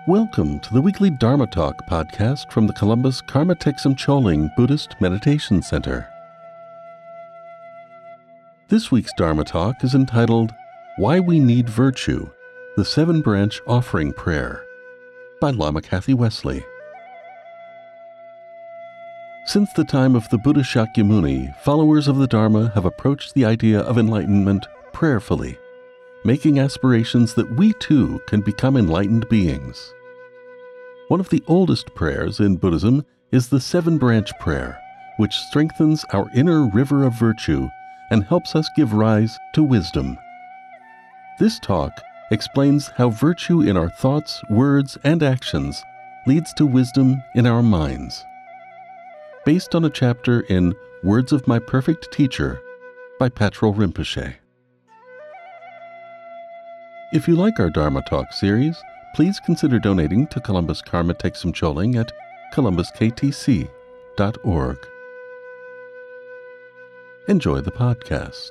Welcome to the weekly Dharma Talk podcast from the Columbus Karma Thegsum Choling Buddhist Meditation Center. This week's Dharma Talk is entitled, Why We Need Virtue, the Seven-Branch Offering Prayer, by Lama Kathy Wesley. Since the time of the Buddha Shakyamuni, followers of the Dharma have approached the idea of enlightenment prayerfully, making aspirations that we too can become enlightened beings. One of the oldest prayers in Buddhism is the Seven-Branch Prayer, which strengthens our inner river of virtue and helps us give rise to wisdom. This talk explains how virtue in our thoughts, words, and actions leads to wisdom in our minds. Based on a chapter in Words of My Perfect Teacher by Patrul Rinpoche. If you like our Dharma Talk series, please consider donating to Columbus Karma Thegsum Choling at columbusktc.org. Enjoy the podcast.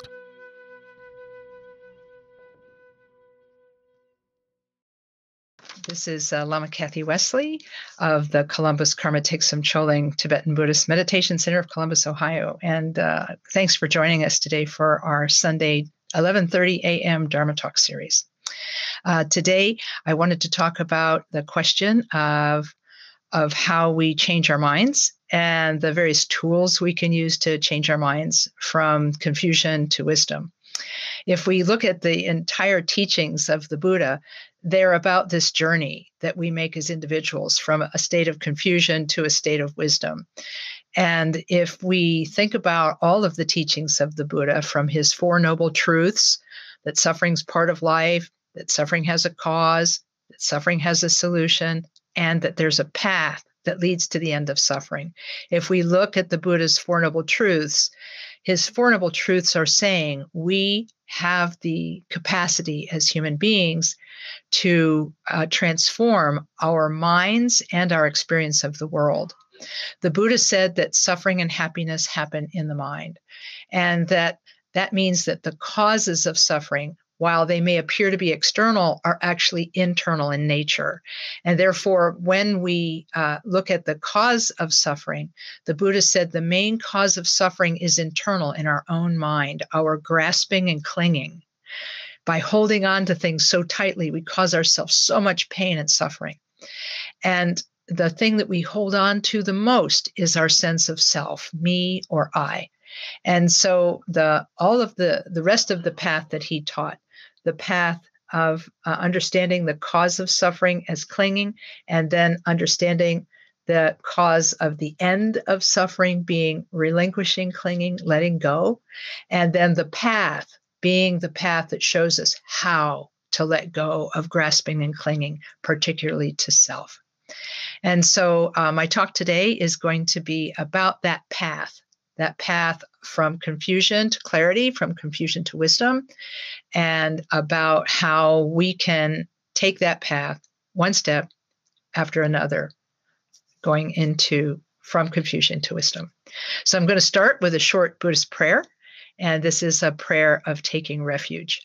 This is Lama Kathy Wesley of the Columbus Karma Thegsum Choling Tibetan Buddhist Meditation Center of Columbus, Ohio. And thanks for joining us today for our Sunday 11:30 a.m. Dharma Talk series. Today, I wanted to talk about the question of how we change our minds and the various tools we can use to change our minds from confusion to wisdom. If we look at the entire teachings of the Buddha, they're about this journey that we make as individuals from a state of confusion to a state of wisdom. And if we think about all of the teachings of the Buddha, from his Four Noble Truths, that suffering's part of life, that suffering has a cause, that suffering has a solution, and that there's a path that leads to the end of suffering. If we look at the Buddha's Four Noble Truths, his Four Noble Truths are saying we have the capacity as human beings to transform our minds and our experience of the world. The Buddha said that suffering and happiness happen in the mind, and that means that the causes of suffering, while they may appear to be external, are actually internal in nature. And therefore, when we look at the cause of suffering, the Buddha said the main cause of suffering is internal in our own mind, our grasping and clinging. By holding on to things so tightly, we cause ourselves so much pain and suffering. And the thing that we hold on to the most is our sense of self, me or I. And so all of the rest of the path that he taught, the path of understanding the cause of suffering as clinging, and then understanding the cause of the end of suffering being relinquishing, clinging, letting go, and then the path being the path that shows us how to let go of grasping and clinging, particularly to self. And so my talk today is going to be about that path from confusion to clarity, from confusion to wisdom, and about how we can take that path one step after another, going from confusion to wisdom. So I'm going to start with a short Buddhist prayer, and this is a prayer of taking refuge.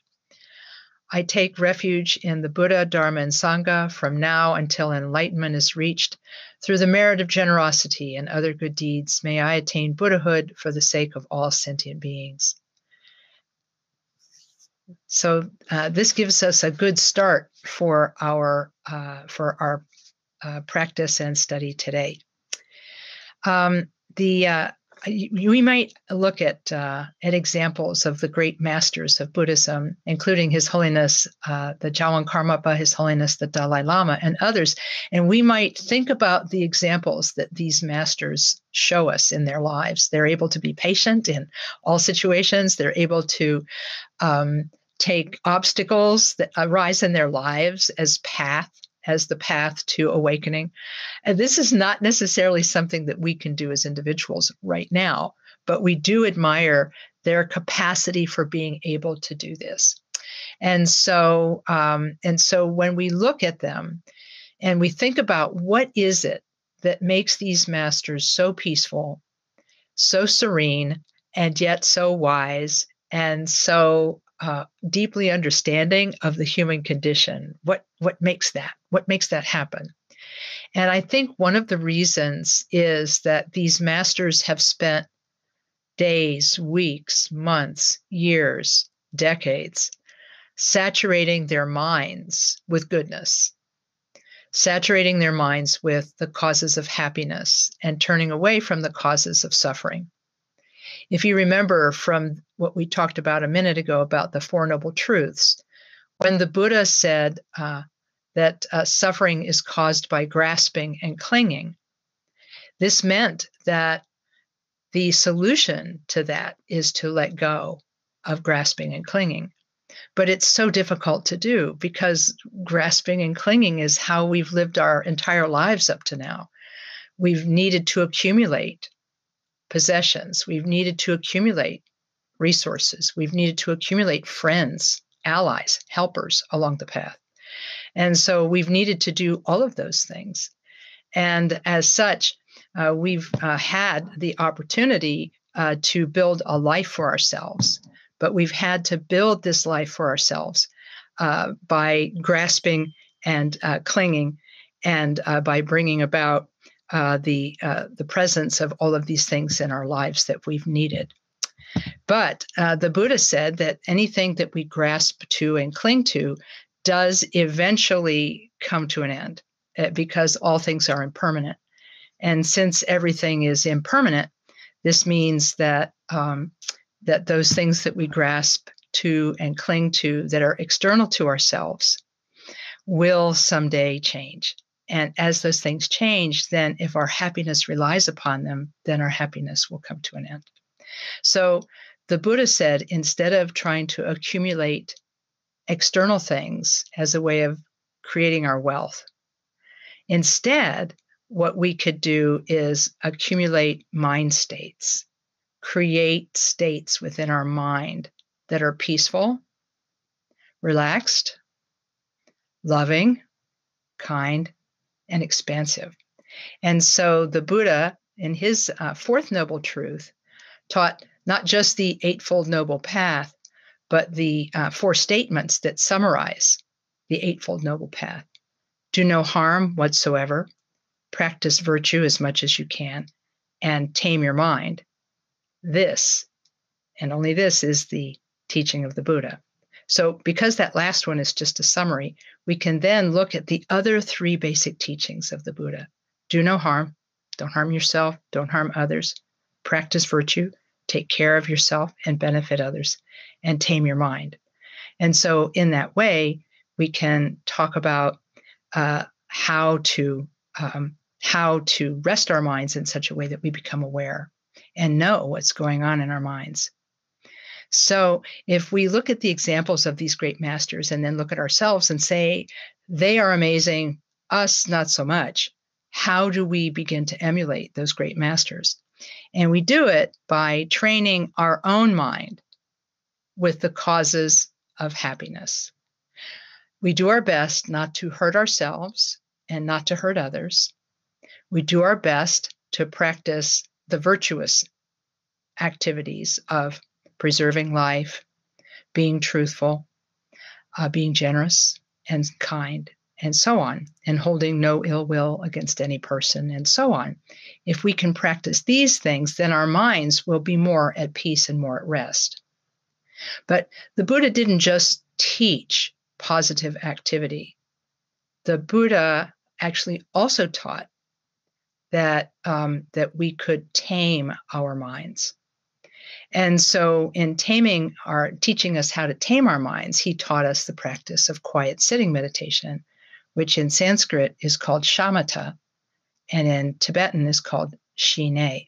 I take refuge in the Buddha, Dharma, and Sangha from now until enlightenment is reached. Through the merit of generosity and other good deeds, may I attain Buddhahood for the sake of all sentient beings. So this gives us a good start for our practice and study today. We might look at examples of the great masters of Buddhism, including His Holiness the Jawan Karmapa, His Holiness the Dalai Lama, and others, and we might think about the examples that these masters show us in their lives. They're able to be patient in all situations. They're able to take obstacles that arise in their lives as the path to awakening. And this is not necessarily something that we can do as individuals right now, but we do admire their capacity for being able to do this. And so when we look at them and we think about what is it that makes these masters so peaceful, so serene, and yet so wise, and so deeply understanding of the human condition. What makes that? What makes that happen? And I think one of the reasons is that these masters have spent days, weeks, months, years, decades saturating their minds with goodness, saturating their minds with the causes of happiness and turning away from the causes of suffering. If you remember from what we talked about a minute ago about the Four Noble Truths, when the Buddha said that suffering is caused by grasping and clinging, this meant that the solution to that is to let go of grasping and clinging. But it's so difficult to do because grasping and clinging is how we've lived our entire lives up to now. We've needed to accumulate possessions. We've needed to accumulate resources. We've needed to accumulate friends, allies, helpers along the path. And so we've needed to do all of those things. And as such, we've had the opportunity to build a life for ourselves. But we've had to build this life for ourselves by grasping and clinging, and by bringing about the presence of all of these things in our lives that we've needed. But the Buddha said that anything that we grasp to and cling to does eventually come to an end, because all things are impermanent. And since everything is impermanent, this means that that those things that we grasp to and cling to that are external to ourselves will someday change. And as those things change, then if our happiness relies upon them, then our happiness will come to an end. So the Buddha said, instead of trying to accumulate external things as a way of creating our wealth, instead, what we could do is accumulate mind states, create states within our mind that are peaceful, relaxed, loving, kind, and expansive. And so the Buddha, in his fourth noble truth, taught not just the Eightfold Noble Path, but the four statements that summarize the Eightfold Noble Path. Do no harm whatsoever, practice virtue as much as you can, and tame your mind. This, and only this, is the teaching of the Buddha. So because that last one is just a summary, we can then look at the other three basic teachings of the Buddha. Do no harm, don't harm yourself, don't harm others, practice virtue, take care of yourself and benefit others, and tame your mind. And so in that way, we can talk about how to rest our minds in such a way that we become aware and know what's going on in our minds. So if we look at the examples of these great masters and then look at ourselves and say, they are amazing, us not so much, how do we begin to emulate those great masters? And we do it by training our own mind with the causes of happiness. We do our best not to hurt ourselves and not to hurt others. We do our best to practice the virtuous activities of preserving life, being truthful, being generous and kind, and so on, and holding no ill will against any person, and so on. If we can practice these things, then our minds will be more at peace and more at rest. But the Buddha didn't just teach positive activity. The Buddha actually also taught that we could tame our minds. And so in teaching us how to tame our minds, he taught us the practice of quiet sitting meditation, which in Sanskrit is called shamatha, and in Tibetan is called shine.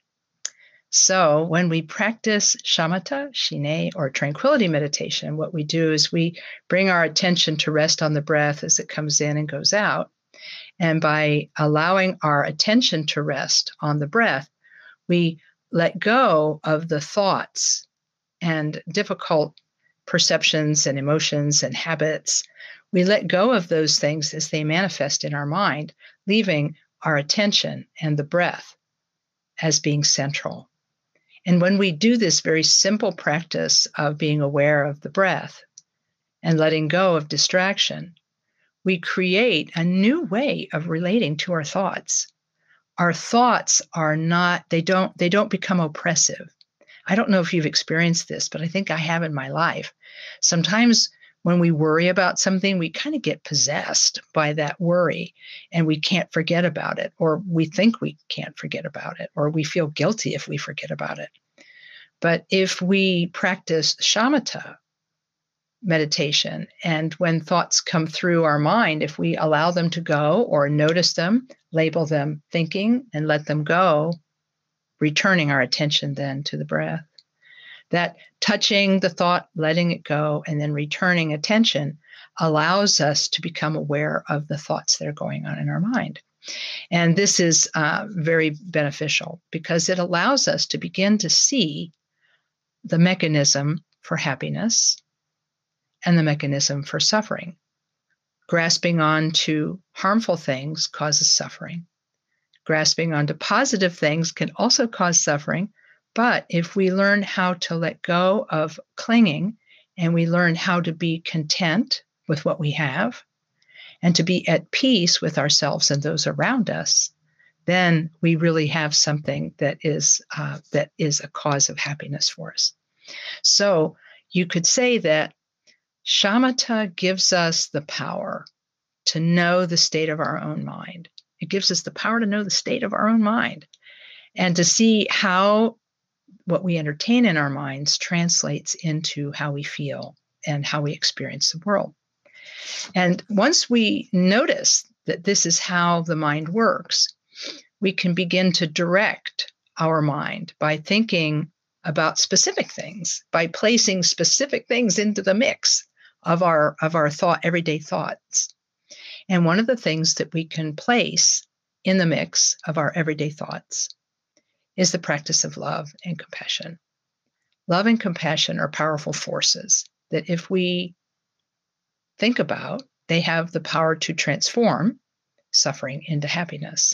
So when we practice shamatha, shine, or tranquility meditation, what we do is we bring our attention to rest on the breath as it comes in and goes out. And by allowing our attention to rest on the breath, we let go of the thoughts and difficult perceptions and emotions and habits. We let go of those things as they manifest in our mind, leaving our attention and the breath as being central. And when we do this very simple practice of being aware of the breath, and letting go of distraction, we create a new way of relating to our thoughts. Our thoughts are not, they don't become oppressive. I don't know if you've experienced this, but I think I have in my life. Sometimes when we worry about something, we kind of get possessed by that worry and we can't forget about it, or we think we can't forget about it, or we feel guilty if we forget about it. But if we practice shamatha meditation, and when thoughts come through our mind, if we allow them to go or notice them, label them thinking, and let them go, returning our attention then to the breath, that touching the thought, letting it go, and then returning attention allows us to become aware of the thoughts that are going on in our mind. And this is very beneficial because it allows us to begin to see the mechanism for happiness and the mechanism for suffering. Grasping on to harmful things causes suffering. Grasping onto positive things can also cause suffering, but if we learn how to let go of clinging and we learn how to be content with what we have and to be at peace with ourselves and those around us, then we really have something that is a cause of happiness for us. So you could say that shamatha gives us the power to know the state of our own mind. It gives us the power to know the state of our own mind and to see how what we entertain in our minds translates into how we feel and how we experience the world. And once we notice that this is how the mind works, we can begin to direct our mind by thinking about specific things, by placing specific things into the mix of our thought, everyday thoughts. And one of the things that we can place in the mix of our everyday thoughts is the practice of love and compassion. Love and compassion are powerful forces that if we think about, they have the power to transform suffering into happiness.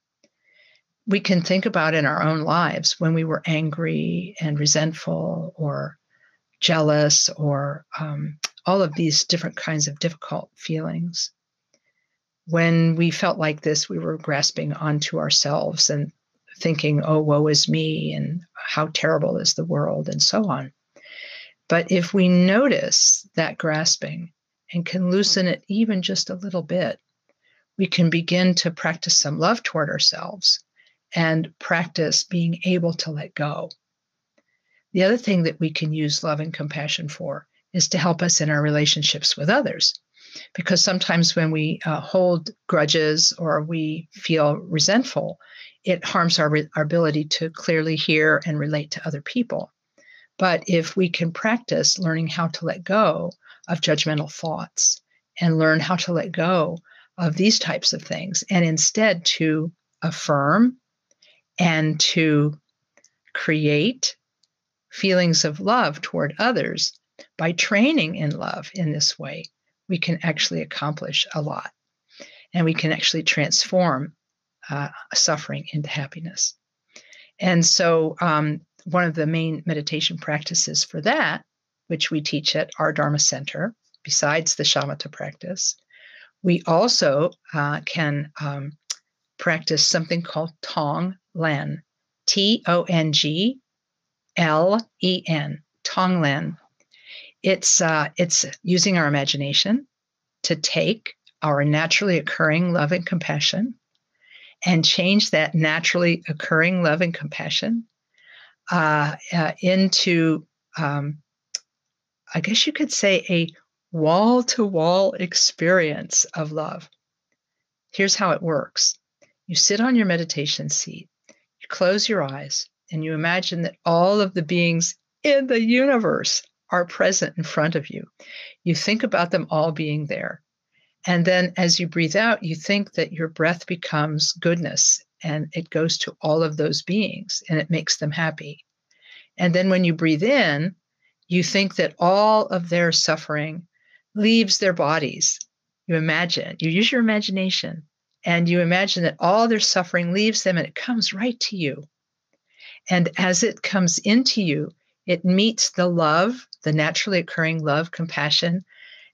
We can think about in our own lives when we were angry and resentful or jealous or all of these different kinds of difficult feelings. When we felt like this, we were grasping onto ourselves and thinking, oh, woe is me, and how terrible is the world, and so on. But if we notice that grasping and can loosen it even just a little bit, we can begin to practice some love toward ourselves and practice being able to let go. The other thing that we can use love and compassion for is to help us in our relationships with others. Because sometimes when we hold grudges or we feel resentful, it harms our ability to clearly hear and relate to other people. But if we can practice learning how to let go of judgmental thoughts and learn how to let go of these types of things, and instead to affirm and to create feelings of love toward others by training in love in this way, we can actually accomplish a lot. And we can actually transform suffering into happiness. And so one of the main meditation practices for that, which we teach at our Dharma Center, besides the shamatha practice, we also can practice something called Tonglen, Tonglen, Tonglen. It's using our imagination to take our naturally occurring love and compassion and change that naturally occurring love and compassion into, I guess you could say, a wall-to-wall experience of love. Here's how it works. You sit on your meditation seat, you close your eyes, and you imagine that all of the beings in the universe are present in front of you. You think about them all being there. And then as you breathe out, you think that your breath becomes goodness and it goes to all of those beings and it makes them happy. And then when you breathe in, you think that all of their suffering leaves their bodies. You use your imagination, and you imagine that all their suffering leaves them and it comes right to you. And as it comes into you, it meets the love, the naturally occurring love, compassion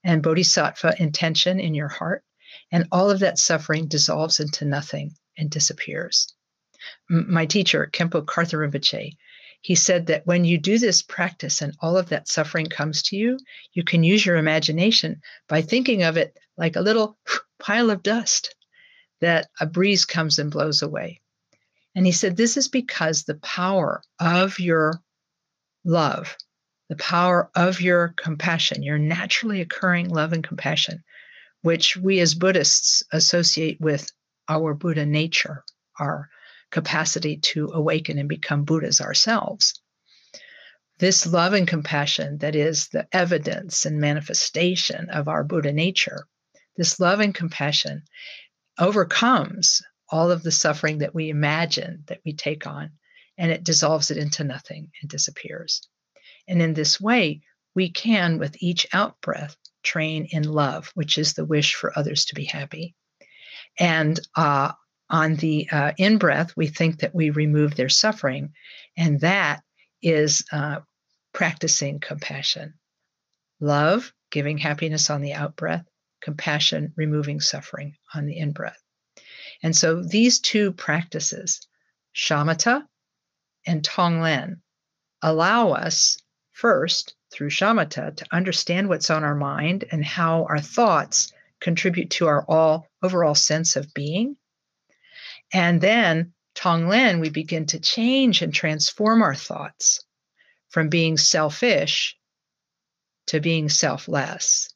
and bodhisattva intention in your heart, and all of that suffering dissolves into nothing and disappears. My teacher, Khenpo Karthar Rinpoche, he said that when you do this practice and all of that suffering comes to you, you can use your imagination by thinking of it like a little pile of dust that a breeze comes and blows away. And he said, this is because the power of your love, the power of your compassion, your naturally occurring love and compassion, which we as Buddhists associate with our Buddha nature, our capacity to awaken and become Buddhas ourselves. This love and compassion that is the evidence and manifestation of our Buddha nature, this love and compassion overcomes all of the suffering that we imagine that we take on, and it dissolves it into nothing and disappears. And in this way, we can, with each out-breath, train in love, which is the wish for others to be happy. And on the in-breath, we think that we remove their suffering, and that is practicing compassion. Love, giving happiness on the out-breath, compassion, removing suffering on the in-breath. And so these two practices, shamatha and tonglen, allow us first, through shamatha, to understand what's on our mind and how our thoughts contribute to our overall sense of being. And then tonglen, we begin to change and transform our thoughts from being selfish to being selfless.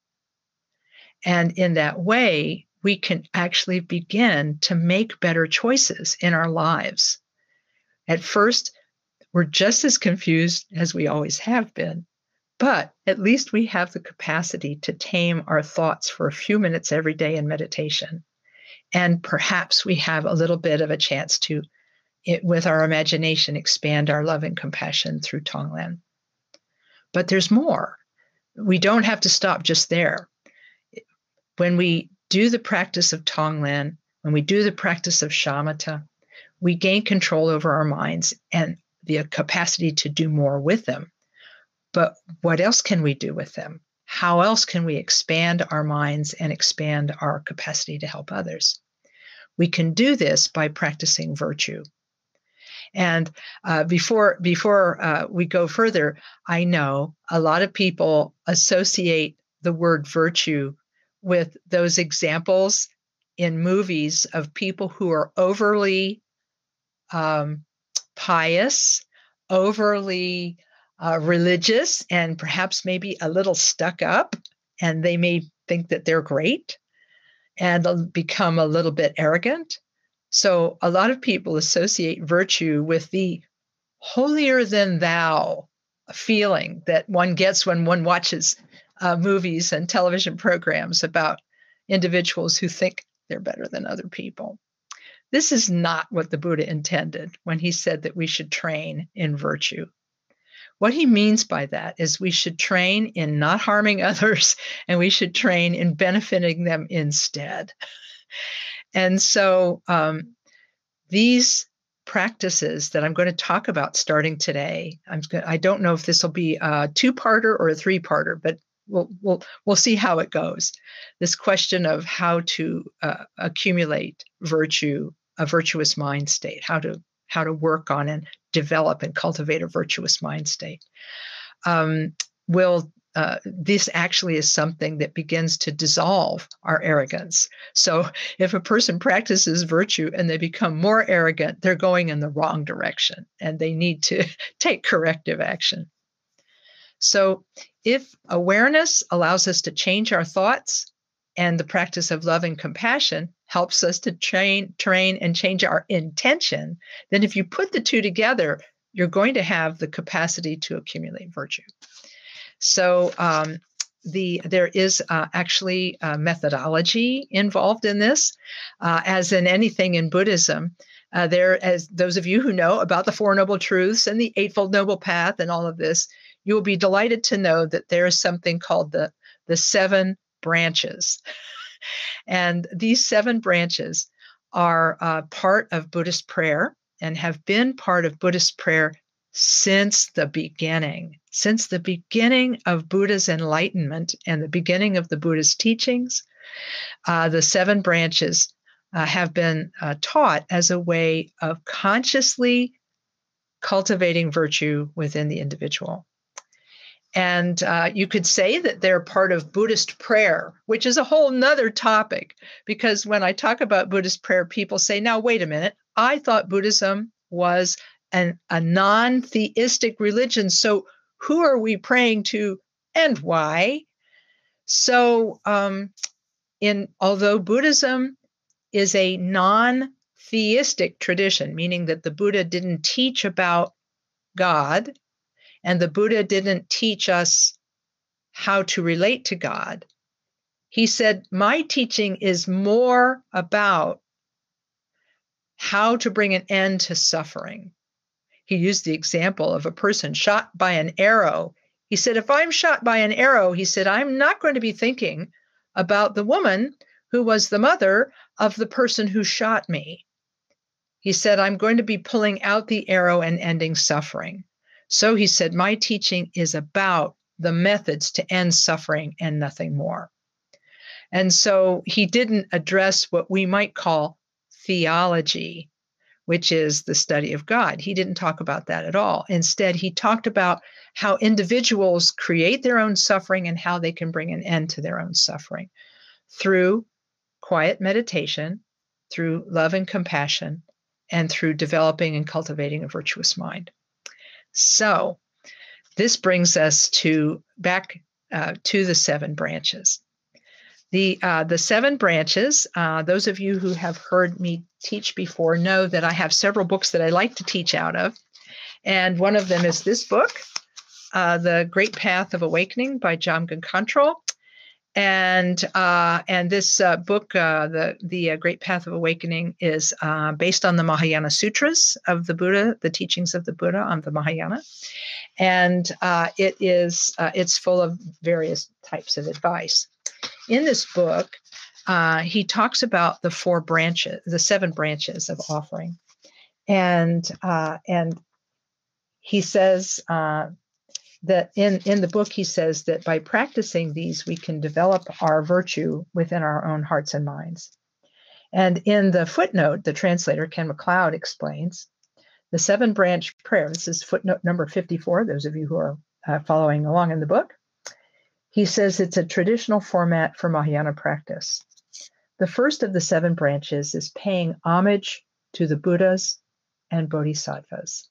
And in that way, we can actually begin to make better choices in our lives. At first, we're just as confused as we always have been, but at least we have the capacity to tame our thoughts for a few minutes every day in meditation. And perhaps we have a little bit of a chance to, with our imagination, expand our love and compassion through tonglen. But there's more. We don't have to stop just there. When we do the practice of tonglen, when we do the practice of shamatha, we gain control over our minds and the capacity to do more with them. But what else can we do with them? How else can we expand our minds and expand our capacity to help others? We can do this by practicing virtue. And before we go further, I know a lot of people associate the word virtue with those examples in movies of people who are overly pious, overly religious, and perhaps maybe a little stuck up, and they may think that they're great and become a little bit arrogant. So a lot of people associate virtue with the holier than thou feeling that one gets when one watches movies and television programs about individuals who think they're better than other people. This is not what the Buddha intended when he said that we should train in virtue. What he means by that is we should train in not harming others, and we should train in benefiting them instead. And so these practices that I'm going to talk about starting today, I don't know if this will be a two-parter or a three-parter, but we'll see how it goes. This question of how to accumulate virtue, a virtuous mind state, how to work on and develop and cultivate a virtuous mind state. This actually is something that begins to dissolve our arrogance. So if a person practices virtue and they become more arrogant, they're going in the wrong direction and they need to take corrective action. So if awareness allows us to change our thoughts, and the practice of love and compassion helps us to train and change our intention, then if you put the two together, you're going to have the capacity to accumulate virtue. So there is actually a methodology involved in this, as in anything in Buddhism. As those of you who know about the Four Noble Truths and the Eightfold Noble Path and all of this, you will be delighted to know that there is something called the 7 branches. And these 7 branches are part of Buddhist prayer and have been part of Buddhist prayer since the beginning. Since the beginning of Buddha's enlightenment and the beginning of the Buddha's teachings, the 7 branches have been taught as a way of consciously cultivating virtue within the individual. And you could say that they're part of Buddhist prayer, which is a whole nother topic, because when I talk about Buddhist prayer, people say, now, wait a minute, I thought Buddhism was a non-theistic religion. So who are we praying to and why? So although Buddhism is a non-theistic tradition, meaning that the Buddha didn't teach about God, and the Buddha didn't teach us how to relate to God. He said, my teaching is more about how to bring an end to suffering. He used the example of a person shot by an arrow. He said, if I'm shot by an arrow, he said, I'm not going to be thinking about the woman who was the mother of the person who shot me. He said, I'm going to be pulling out the arrow and ending suffering. So he said, my teaching is about the methods to end suffering and nothing more. And so he didn't address what we might call theology, which is the study of God. He didn't talk about that at all. Instead, he talked about how individuals create their own suffering and how they can bring an end to their own suffering through quiet meditation, through love and compassion, and through developing and cultivating a virtuous mind. So this brings us back to the 7 branches. The 7 branches, those of you who have heard me teach before know that I have several books that I like to teach out of. And one of them is this book, The Great Path of Awakening by Jamgon Khantrul. And this book, the Great Path of Awakening, is based on the Mahayana Sutras of the Buddha, the teachings of the Buddha on the Mahayana, and it's full of various types of advice. In this book, he talks about the 7 branches of offering, and he says. That in the book, he says that by practicing these, we can develop our virtue within our own hearts and minds. And in the footnote, the translator, Ken MacLeod, explains the 7-branch prayer. This is footnote number 54, those of you who are following along in the book. He says it's a traditional format for Mahayana practice. The first of the 7 branches is paying homage to the Buddhas and Bodhisattvas.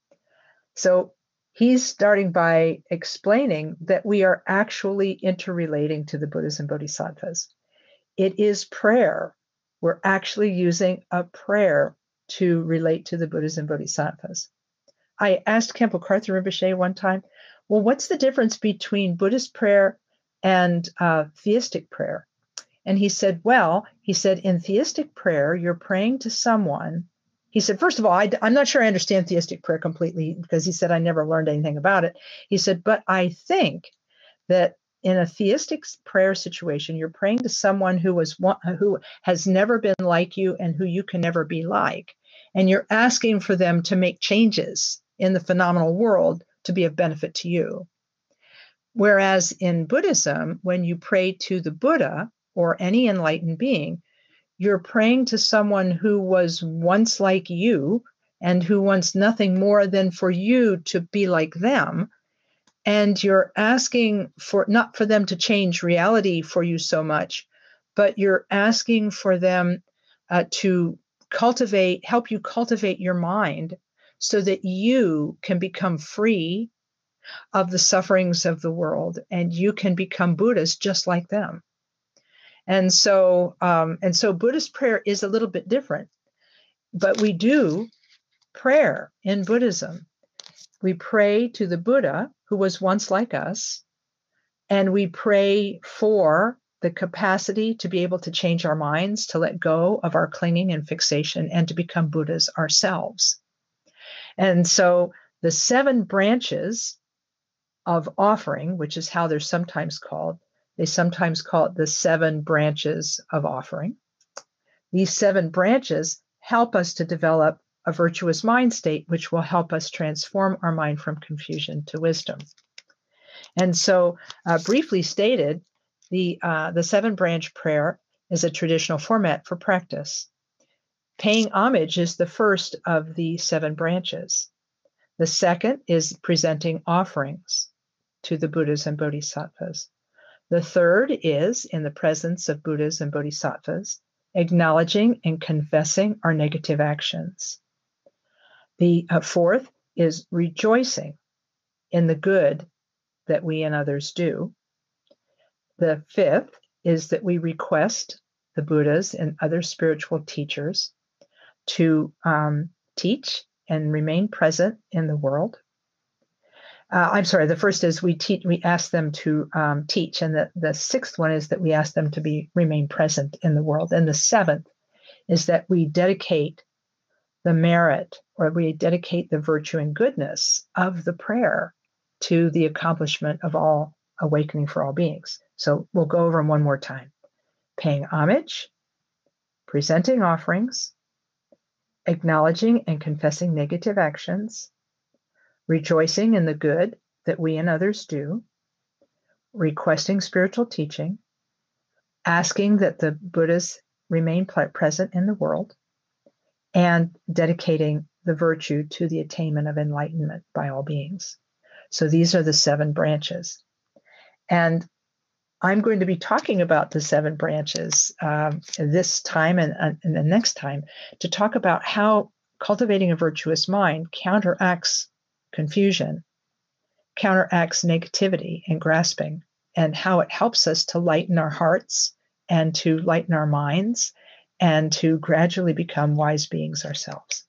So he's starting by explaining that we are actually interrelating to the Buddhas and Bodhisattvas. It is prayer. We're actually using a prayer to relate to the Buddhas and Bodhisattvas. I asked Khenpo Karthar Rinpoche one time, well, what's the difference between Buddhist prayer and theistic prayer? And he said, in theistic prayer, you're praying to someone. He said, first of all, I'm not sure I understand theistic prayer completely, because he said, I never learned anything about it. He said, but I think that in a theistic prayer situation, you're praying to someone who has never been like you and who you can never be like. And you're asking for them to make changes in the phenomenal world to be of benefit to you. Whereas in Buddhism, when you pray to the Buddha or any enlightened being, you're praying to someone who was once like you and who wants nothing more than for you to be like them. And you're asking not for them to change reality for you so much, but you're asking for them to help you cultivate your mind so that you can become free of the sufferings of the world and you can become Buddhas just like them. And so Buddhist prayer is a little bit different, but we do prayer in Buddhism. We pray to the Buddha who was once like us, and we pray for the capacity to be able to change our minds, to let go of our clinging and fixation, and to become Buddhas ourselves. And so the 7 branches of offering, which is how they're sometimes called, they sometimes call it the 7 branches of offering. These 7 branches help us to develop a virtuous mind state, which will help us transform our mind from confusion to wisdom. And so, briefly stated, the 7-branch prayer is a traditional format for practice. Paying homage is the first of the 7 branches. The second is presenting offerings to the Buddhas and Bodhisattvas. The third is, in the presence of Buddhas and Bodhisattvas, acknowledging and confessing our negative actions. The fourth is rejoicing in the good that we and others do. The fifth is that we request the Buddhas and other spiritual teachers to teach and remain present in the world. The first is we ask them to teach, and the sixth one is that we ask them to remain present in the world. And the seventh is that we dedicate the merit, or we dedicate the virtue and goodness of the prayer to the accomplishment of all awakening for all beings. So we'll go over them one more time. Paying homage, presenting offerings, acknowledging and confessing negative actions, rejoicing in the good that we and others do, requesting spiritual teaching, asking that the Buddhas remain present in the world, and dedicating the virtue to the attainment of enlightenment by all beings. So these are the 7 branches. And I'm going to be talking about the 7 branches this time and the next time, to talk about how cultivating a virtuous mind counteracts confusion, counteracts negativity and grasping, and how it helps us to lighten our hearts and to lighten our minds and to gradually become wise beings ourselves.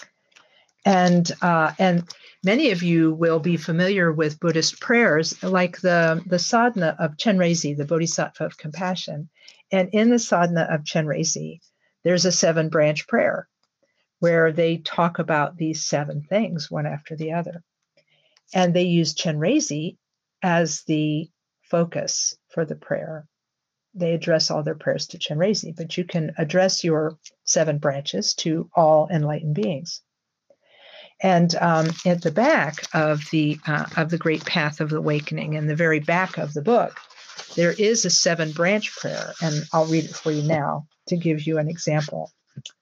And many of you will be familiar with Buddhist prayers like the sadhana of Chenrezig, the Bodhisattva of Compassion. And in the sadhana of Chenrezig, there's a 7-branch prayer where they talk about these 7 things one after the other. And they use Chenrezig as the focus for the prayer. They address all their prayers to Chenrezig, but you can address your 7 branches to all enlightened beings. And at the back of the Great Path of Awakening, in the very back of the book, there is a 7-branch prayer, and I'll read it for you now to give you an example.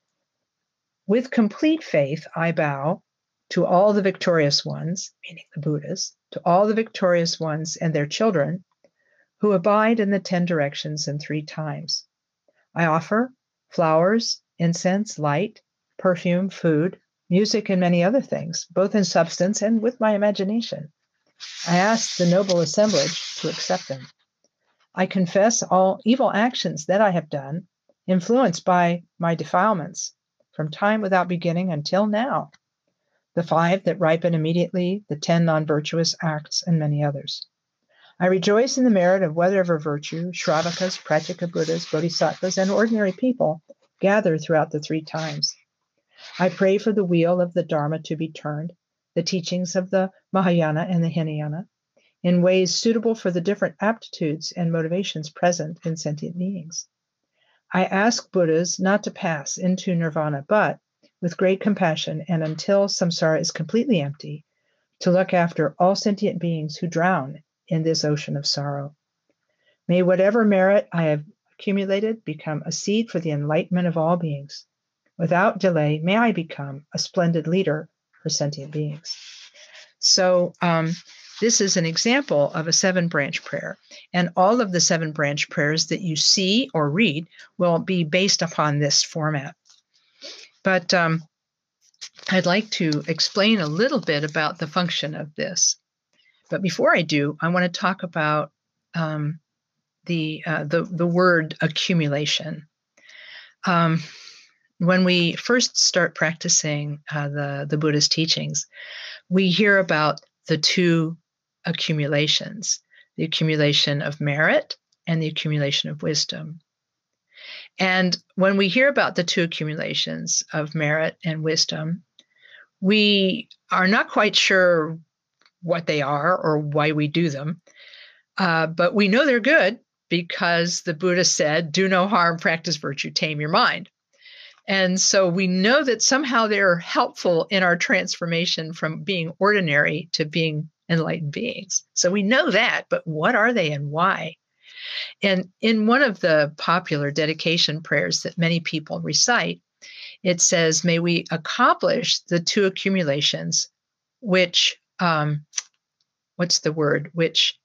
With complete faith, I bow to all the victorious ones, meaning the Buddhas, to all the victorious ones and their children who abide in the 10 directions and 3 times. I offer flowers, incense, light, perfume, food, music, and many other things, both in substance and with my imagination. I ask the noble assemblage to accept them. I confess all evil actions that I have done, influenced by my defilements, from time without beginning until now, the 5 that ripen immediately, the 10 non-virtuous acts, and many others. I rejoice in the merit of whatever virtue Shravakas, Pratyeka Buddhas, Bodhisattvas, and ordinary people gather throughout the 3 times. I pray for the wheel of the Dharma to be turned, the teachings of the Mahayana and the Hinayana, in ways suitable for the different aptitudes and motivations present in sentient beings. I ask Buddhas not to pass into nirvana, but, with great compassion and until samsara is completely empty, to look after all sentient beings who drown in this ocean of sorrow. May whatever merit I have accumulated become a seed for the enlightenment of all beings. Without delay, may I become a splendid leader for sentient beings. So this is an example of a 7-branch prayer. And all of the 7-branch prayers that you see or read will be based upon this format. But I'd like to explain a little bit about the function of this. But before I do, I want to talk about the word accumulation. When we first start practicing the Buddha's teachings, we hear about the 2 accumulations, the accumulation of merit and the accumulation of wisdom. And when we hear about the 2 accumulations of merit and wisdom, we are not quite sure what they are or why we do them, but we know they're good because the Buddha said, do no harm, practice virtue, tame your mind. And so we know that somehow they're helpful in our transformation from being ordinary to being enlightened beings. So we know that, but what are they and why? And in one of the popular dedication prayers that many people recite, it says, may we accomplish the two accumulations, which, what's the word? Which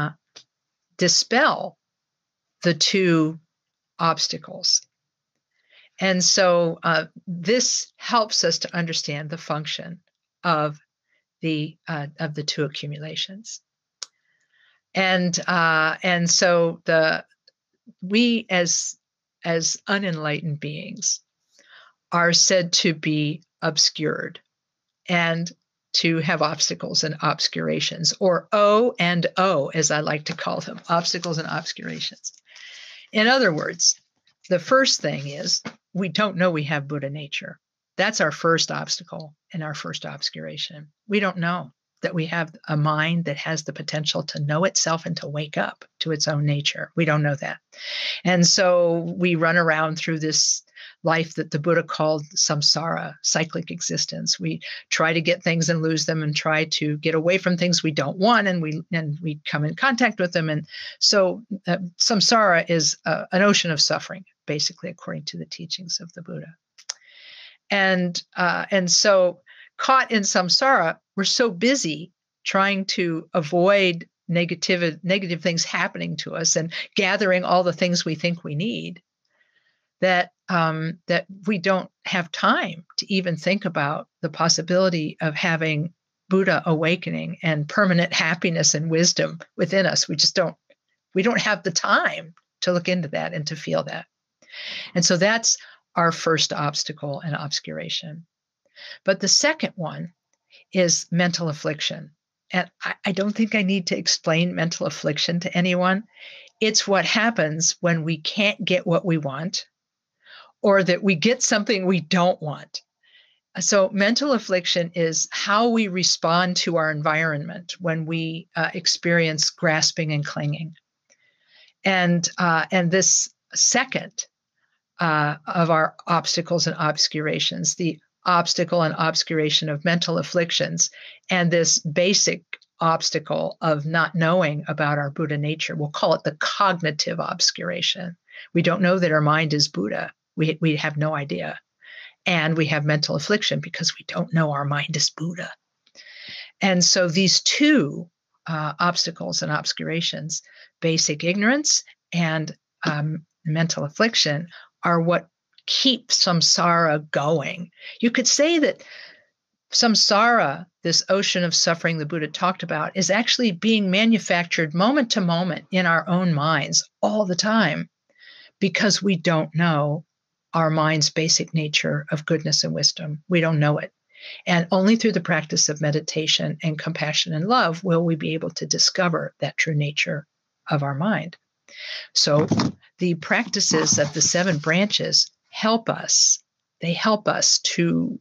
dispel the two obstacles. And so this helps us to understand the function of the two accumulations. And so we as unenlightened beings are said to be obscured and to have obstacles and obscurations, or O and O, as I like to call them, obstacles and obscurations. In other words, the first thing is we don't know we have Buddha nature. That's our first obstacle and our first obscuration. We don't know that we have a mind that has the potential to know itself and to wake up to its own nature. We don't know that. And so we run around through this life that the Buddha called samsara, cyclic existence. We try to get things and lose them and try to get away from things we don't want, and we come in contact with them. And so samsara is an ocean of suffering, basically, according to the teachings of the Buddha. And so caught in samsara, we're so busy trying to avoid negative things happening to us and gathering all the things we think we need, that we don't have time to even think about the possibility of having Buddha awakening and permanent happiness and wisdom within us. We don't have the time to look into that and to feel that. And so that's our first obstacle and obscuration. But the second one is mental affliction. And I don't think I need to explain mental affliction to anyone. It's what happens when we can't get what we want, or that we get something we don't want. So mental affliction is how we respond to our environment when we experience grasping and clinging. And this second of our obstacles and obscurations, the obstacle and obscuration of mental afflictions, and this basic obstacle of not knowing about our Buddha nature, we'll call it the cognitive obscuration. We don't know that our mind is Buddha. We have no idea. And we have mental affliction because we don't know our mind is Buddha. And so these two obstacles and obscurations, basic ignorance and mental affliction, are what keep samsara going. You could say that samsara, this ocean of suffering the Buddha talked about, is actually being manufactured moment to moment in our own minds all the time, because we don't know our mind's basic nature of goodness and wisdom. We don't know it. And only through the practice of meditation and compassion and love will we be able to discover that true nature of our mind. So the practices of the 7 branches help us. They help us to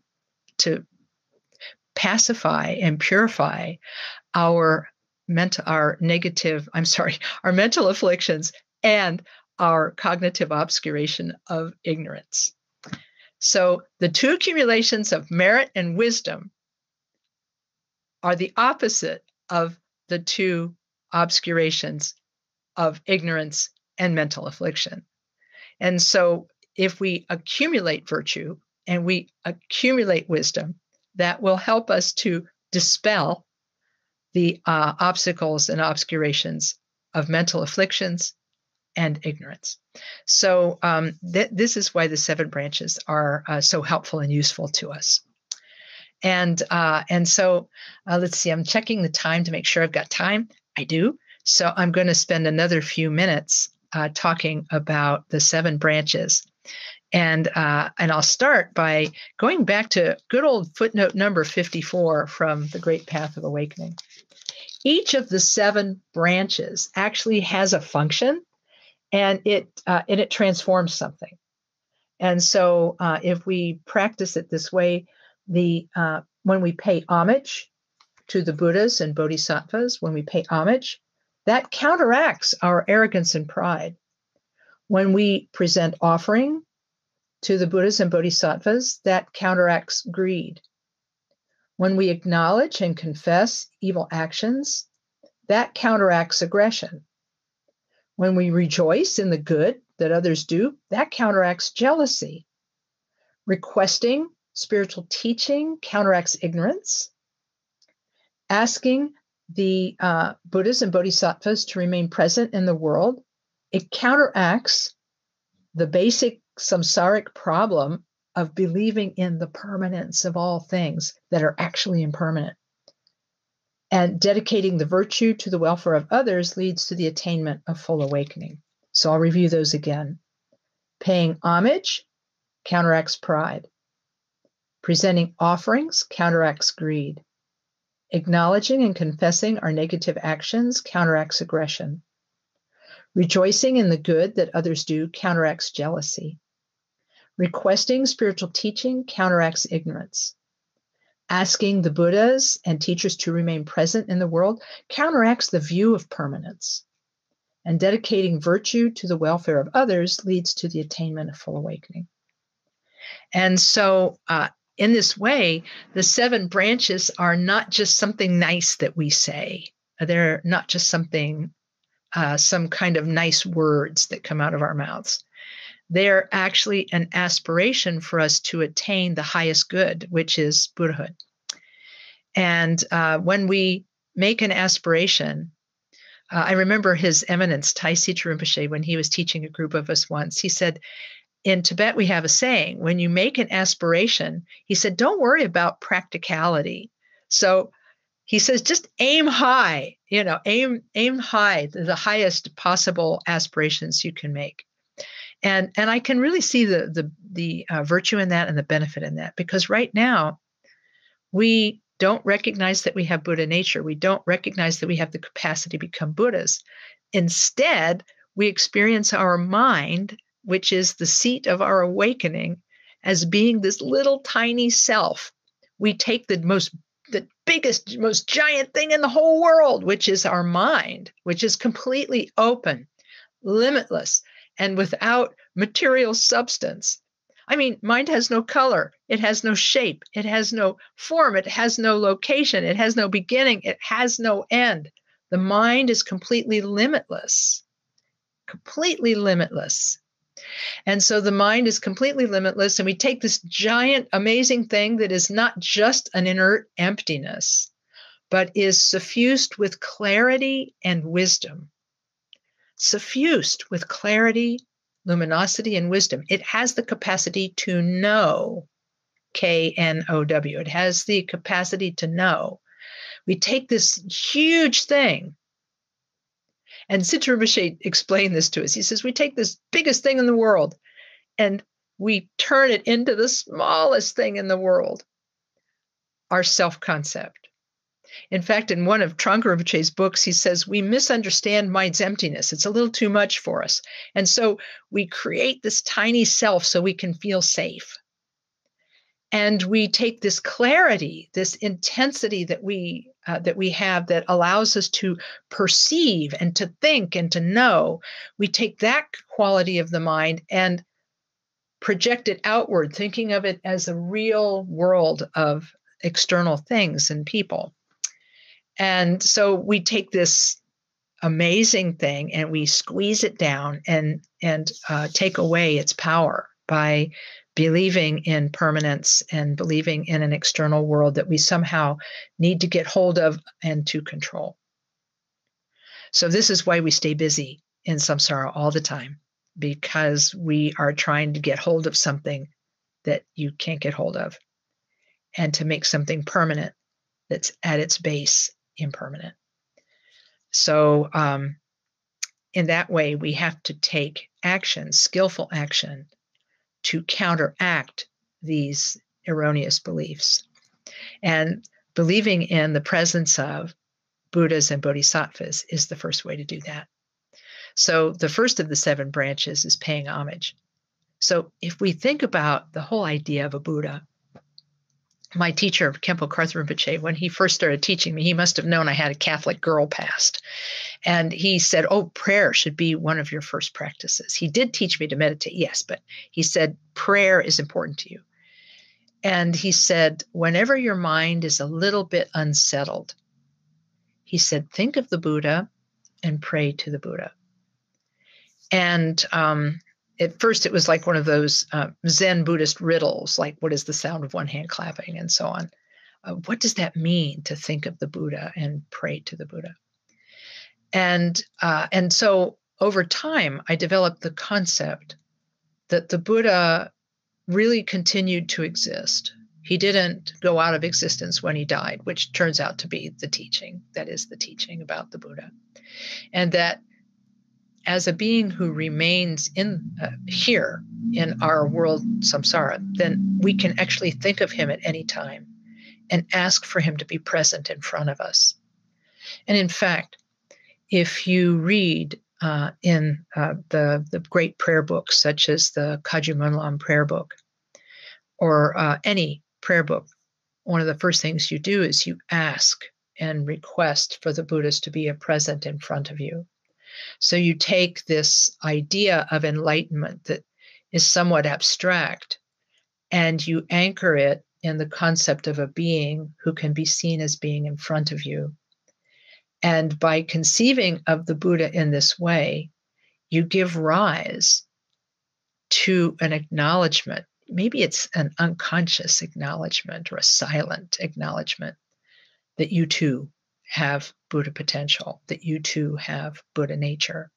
pacify and purify our mental afflictions and our cognitive obscuration of ignorance. So the two accumulations of merit and wisdom are the opposite of the two obscurations of ignorance and mental affliction. And so if we accumulate virtue and we accumulate wisdom, that will help us to dispel the obstacles and obscurations of mental afflictions and ignorance. So this is why the 7 branches are so helpful and useful to us. And so let's see, I'm checking the time to make sure I've got time. I do. So I'm going to spend another few minutes talking about the 7 branches. And I'll start by going back to good old footnote number 54 from The Great Path of Awakening. Each of the 7 branches actually has a function, and it transforms something. And so if we practice it this way, when we pay homage to the Buddhas and Bodhisattvas, when we pay homage, that counteracts our arrogance and pride. When we present offering to the Buddhas and Bodhisattvas, that counteracts greed. When we acknowledge and confess evil actions, that counteracts aggression. When we rejoice in the good that others do, that counteracts jealousy. Requesting spiritual teaching counteracts ignorance. Asking the Buddhas and Bodhisattvas to remain present in the world, it counteracts the basic samsaric problem of believing in the permanence of all things that are actually impermanent. And dedicating the virtue to the welfare of others leads to the attainment of full awakening. So I'll review those again. Paying homage counteracts pride. Presenting offerings counteracts greed. Acknowledging and confessing our negative actions counteracts aggression. Rejoicing in the good that others do counteracts jealousy. Requesting spiritual teaching counteracts ignorance. Asking the Buddhas and teachers to remain present in the world counteracts the view of permanence. And dedicating virtue to the welfare of others leads to the attainment of full awakening. And so in this way, the 7 branches are not just something nice that we say. They're not just something, some kind of nice words that come out of our mouths. They're actually an aspiration for us to attain the highest good, which is Buddhahood. And when we make an aspiration, I remember His Eminence, Taisi Rinpoche, when he was teaching a group of us once, he said, in Tibet, we have a saying, when you make an aspiration, he said, don't worry about practicality. So he says, just aim high, aim high, the highest possible aspirations you can make. And I can really see the virtue in that and the benefit in that, because right now we don't recognize that we have Buddha nature. We don't recognize that we have the capacity to become Buddhas. Instead, we experience our mind, which is the seat of our awakening, as being this little tiny self. We take the biggest, most giant thing in the whole world, which is our mind, which is completely open, limitless, and without material substance. I mean, mind has no color. It has no shape. It has no form. It has no location. It has no beginning. It has no end. The mind is completely limitless, completely limitless. And so the mind is completely limitless. And we take this giant, amazing thing that is not just an inert emptiness, but is suffused with clarity and wisdom. Suffused with clarity, luminosity, and wisdom. It has the capacity to know, K-N-O-W. It has the capacity to know. We take this huge thing, and Siddha Rinpoche explained this to us. He says, we take this biggest thing in the world, and we turn it into the smallest thing in the world, our self-concept. In fact, in one of Trungpa Rinpoche's books, he says, we misunderstand mind's emptiness. It's a little too much for us. And so we create this tiny self so we can feel safe. And we take this clarity, this intensity that we have that allows us to perceive and to think and to know. We take that quality of the mind and project it outward, thinking of it as a real world of external things and people. And so we take this amazing thing and we squeeze it down and take away its power by believing in permanence and believing in an external world that we somehow need to get hold of and to control. So this is why we stay busy in samsara all the time, because we are trying to get hold of something that you can't get hold of, and to make something permanent that's at its base impermanent. So in that way, we have to take action, skillful action, to counteract these erroneous beliefs. And believing in the presence of Buddhas and Bodhisattvas is the first way to do that. So the first of the 7 branches is paying homage. So if we think about the whole idea of a Buddha, my teacher, Khenpo Karthar Rinpoche, when he first started teaching me, he must have known I had a Catholic girl past. And he said, oh, prayer should be one of your first practices. He did teach me to meditate, yes, but he said, prayer is important to you. And he said, whenever your mind is a little bit unsettled, he said, think of the Buddha and pray to the Buddha. And at first it was like one of those Zen Buddhist riddles, like what is the sound of one hand clapping and so on. What does that mean to think of the Buddha and pray to the Buddha? And so over time, I developed the concept that the Buddha really continued to exist. He didn't go out of existence when he died, which turns out to be the teaching. That is the teaching about the Buddha. And that as a being who remains in here in our world samsara, then we can actually think of him at any time and ask for him to be present in front of us. And in fact, if you read in the great prayer books, such as the Kagyu Monlam prayer book, or any prayer book, one of the first things you do is you ask and request for the Buddhas to be present in front of you. So you take this idea of enlightenment that is somewhat abstract, and you anchor it in the concept of a being who can be seen as being in front of you. And by conceiving of the Buddha in this way, you give rise to an acknowledgement. Maybe it's an unconscious acknowledgement or a silent acknowledgement that you too have Buddha potential, that you too have Buddha nature.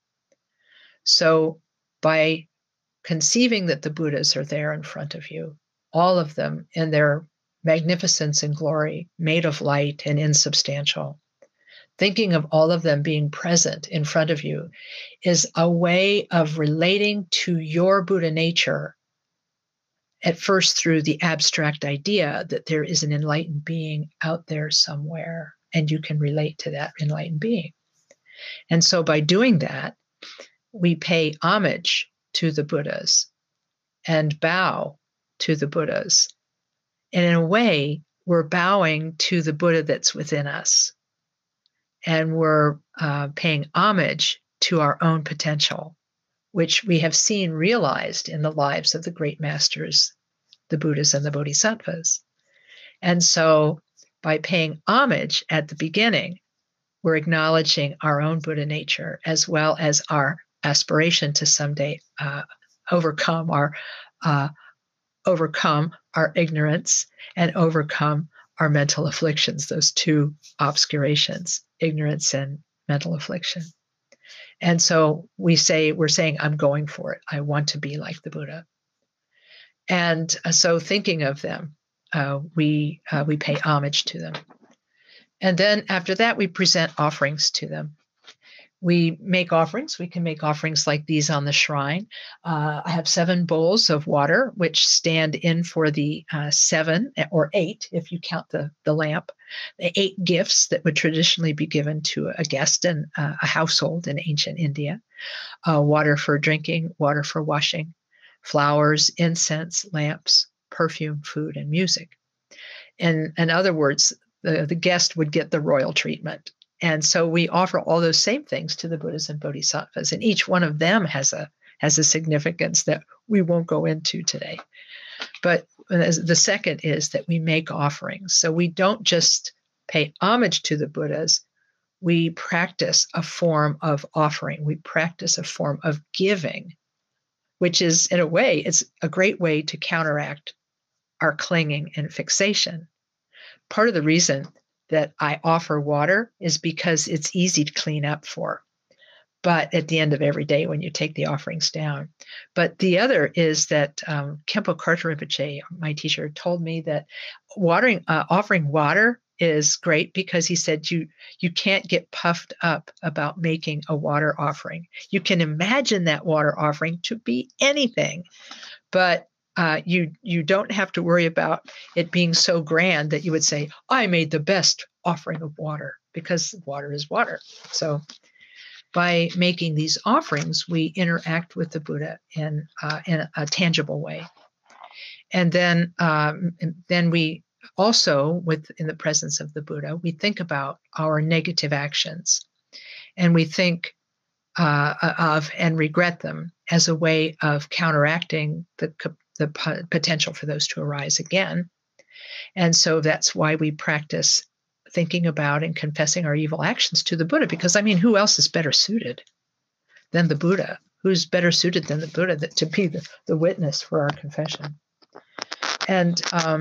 So by conceiving that the Buddhas are there in front of you, all of them in their magnificence and glory, made of light and insubstantial, thinking of all of them being present in front of you is a way of relating to your Buddha nature, at first through the abstract idea that there is an enlightened being out there somewhere, and you can relate to that enlightened being. And so by doing that, we pay homage to the Buddhas and bow to the Buddhas. And in a way, we're bowing to the Buddha that's within us. And we're paying homage to our own potential, which we have seen realized in the lives of the great masters, the Buddhas and the Bodhisattvas. And so by paying homage at the beginning, we're acknowledging our own Buddha nature, as well as our aspiration to someday overcome our ignorance and overcome our mental afflictions, those two obscurations, ignorance and mental affliction. And so we're saying, I'm going for it. I want to be like the Buddha. And so thinking of them, we pay homage to them. And then after that, we present offerings to them. We make offerings. We can make offerings like these on the shrine. I have 7 bowls of water, which stand in for the 7 or 8, if you count the lamp, the 8 gifts that would traditionally be given to a guest in a household in ancient India. Water for drinking, water for washing, flowers, incense, lamps, perfume, food, and music. In other words, the guest would get the royal treatment. And so we offer all those same things to the Buddhas and Bodhisattvas, and each one of them has a significance that we won't go into today. But the second is that we make offerings. So we don't just pay homage to the Buddhas, we practice a form of offering. We practice a form of giving, which is, in a way, it's a great way to counteract our clinging and fixation. Part of the reason that I offer water is because it's easy to clean up for, but at the end of every day when you take the offerings down. But the other is that Khenpo Karthar Rinpoche, my teacher, told me that offering water is great because he said you can't get puffed up about making a water offering. You can imagine that water offering to be anything, but you don't have to worry about it being so grand that you would say, I made the best offering of water, because water is water. So by making these offerings, we interact with the Buddha in a tangible way. And then we Also, in the presence of the Buddha, we think about our negative actions, and we think of and regret them as a way of counteracting the potential for those to arise again. And so that's why we practice thinking about and confessing our evil actions to the Buddha, because, I mean, who else is better suited than the Buddha? Who's better suited than the Buddha to be the witness for our confession? And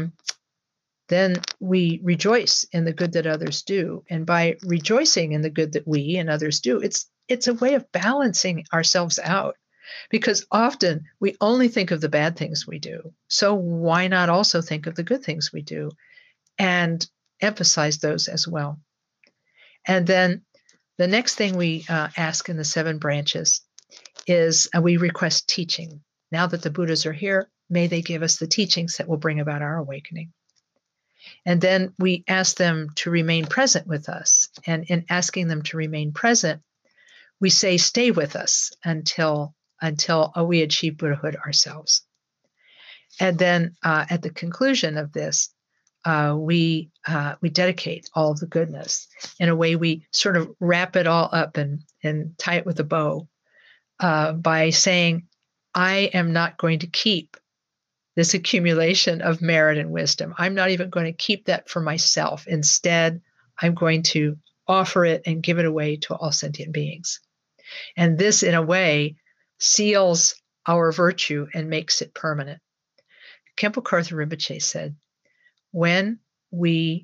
then we rejoice in the good that others do. And by rejoicing in the good that we and others do, it's a way of balancing ourselves out, because often we only think of the bad things we do. So why not also think of the good things we do and emphasize those as well? And then the next thing we ask in the 7 branches is we request teaching. Now that the Buddhas are here, may they give us the teachings that will bring about our awakening. And then we ask them to remain present with us. And in asking them to remain present, we say, stay with us until we achieve Buddhahood ourselves. And then at the conclusion of this, we dedicate all of the goodness. In a way, we sort of wrap it all up and tie it with a bow by saying, I am not going to keep this accumulation of merit and wisdom. I'm not even going to keep that for myself. Instead, I'm going to offer it and give it away to all sentient beings. And this, in a way, seals our virtue and makes it permanent. Khenpo Karthar Rinpoche said, when we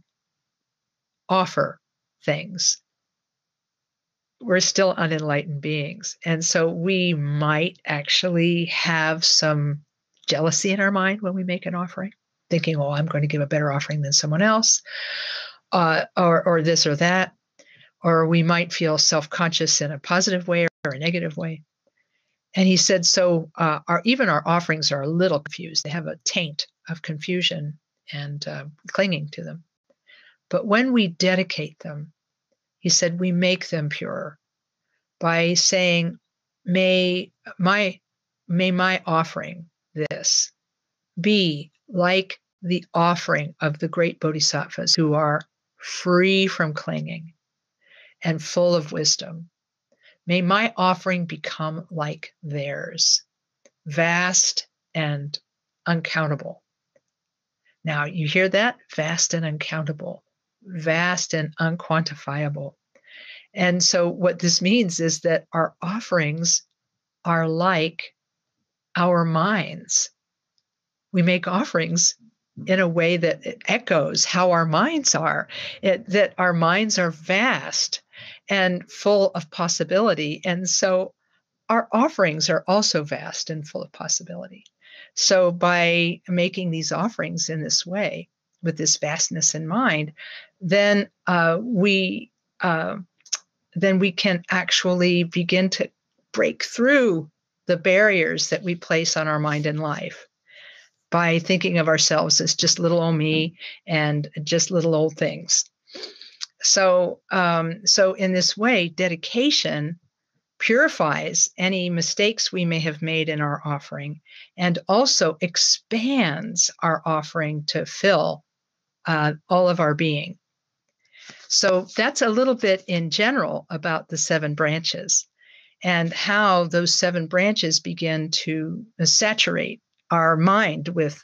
offer things, we're still unenlightened beings. And so we might actually have some jealousy in our mind when we make an offering, thinking, oh, I'm going to give a better offering than someone else, or this or that. Or we might feel self-conscious in a positive way or a negative way. And he said, so even our offerings are a little confused. They have a taint of confusion and clinging to them. But when we dedicate them, he said, we make them pure by saying, may my offering this be like the offering of the great bodhisattvas who are free from clinging and full of wisdom. May my offering become like theirs, vast and uncountable. Now, you hear that? Vast and uncountable, vast and unquantifiable. And so what this means is that our offerings are like our minds. We make offerings in a way that it echoes how our minds are, that our minds are vast and full of possibility. And so our offerings are also vast and full of possibility. So by making these offerings in this way, with this vastness in mind, then we can actually begin to break through the barriers that we place on our mind and life by thinking of ourselves as just little old me and just little old things. So in this way, dedication purifies any mistakes we may have made in our offering and also expands our offering to fill all of our being. So that's a little bit in general about the 7 branches and how those 7 branches begin to saturate our mind with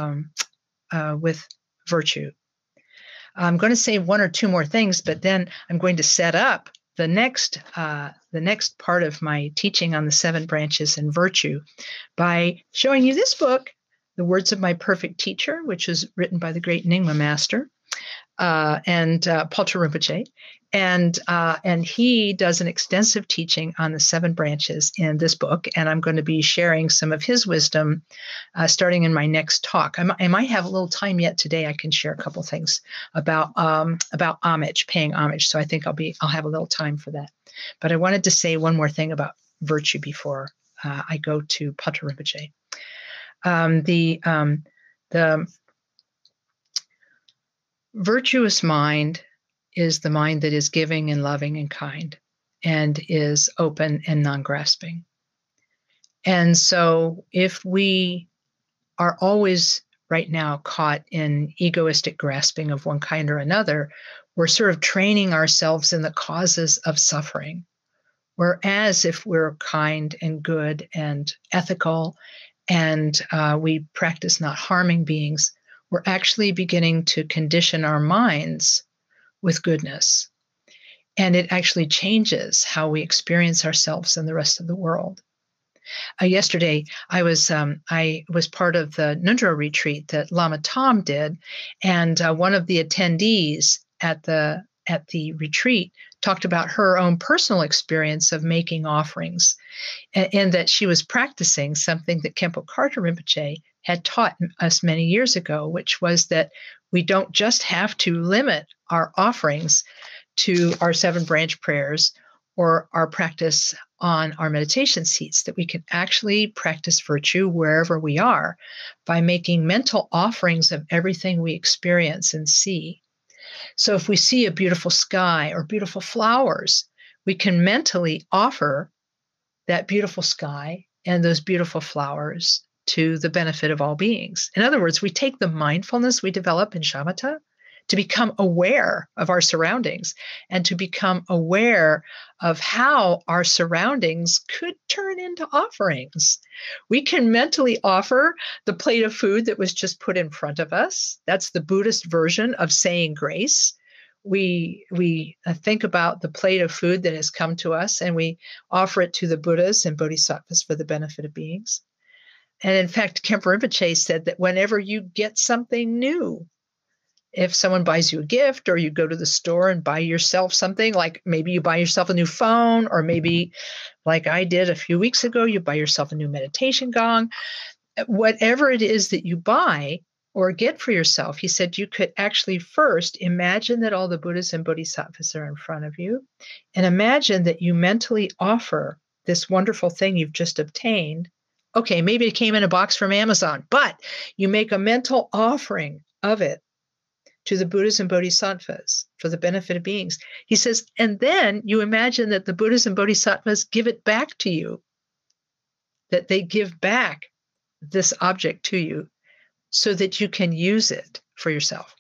virtue. I'm going to say 1 or 2 more things, but then I'm going to set up the next part of my teaching on the 7 branches and virtue by showing you this book, The Words of My Perfect Teacher, which was written by the great Nyingma Master and Paltra Rinpoche. And he does an extensive teaching on the 7 branches in this book. And I'm going to be sharing some of his wisdom starting in my next talk. I might have a little time yet today. I can share a couple things about homage, paying homage. So I think I'll have a little time for that. But I wanted to say one more thing about virtue before I go to Paltra Rinpoche. The virtuous mind is the mind that is giving and loving and kind and is open and non-grasping. And so if we are always right now caught in egoistic grasping of one kind or another, we're sort of training ourselves in the causes of suffering. Whereas if we're kind and good and ethical and we practice not harming beings, we're actually beginning to condition our minds with goodness. And it actually changes how we experience ourselves and the rest of the world. Yesterday, I was part of the Nundro retreat that Lama Tom did, and one of the attendees at the retreat talked about her own personal experience of making offerings, and that she was practicing something that Khenpo Karthar Rinpoche had taught us many years ago, which was that we don't just have to limit our offerings to our 7 branch prayers or our practice on our meditation seats, that we can actually practice virtue wherever we are by making mental offerings of everything we experience and see. So if we see a beautiful sky or beautiful flowers, we can mentally offer that beautiful sky and those beautiful flowers to the benefit of all beings. In other words, we take the mindfulness we develop in shamatha to become aware of our surroundings and to become aware of how our surroundings could turn into offerings. We can mentally offer the plate of food that was just put in front of us. That's the Buddhist version of saying grace. We think about the plate of food that has come to us and we offer it to the Buddhas and Bodhisattvas for the benefit of beings. And in fact, Khenpo Rinpoche said that whenever you get something new, if someone buys you a gift or you go to the store and buy yourself something, like maybe you buy yourself a new phone, or maybe like I did a few weeks ago, you buy yourself a new meditation gong, whatever it is that you buy or get for yourself, he said you could actually first imagine that all the Buddhas and Bodhisattvas are in front of you, and imagine that you mentally offer this wonderful thing you've just obtained. Okay, maybe it came in a box from Amazon, but you make a mental offering of it to the Buddhas and Bodhisattvas for the benefit of beings. He says, and then you imagine that the Buddhas and Bodhisattvas give it back to you, that they give back this object to you so that you can use it for yourself.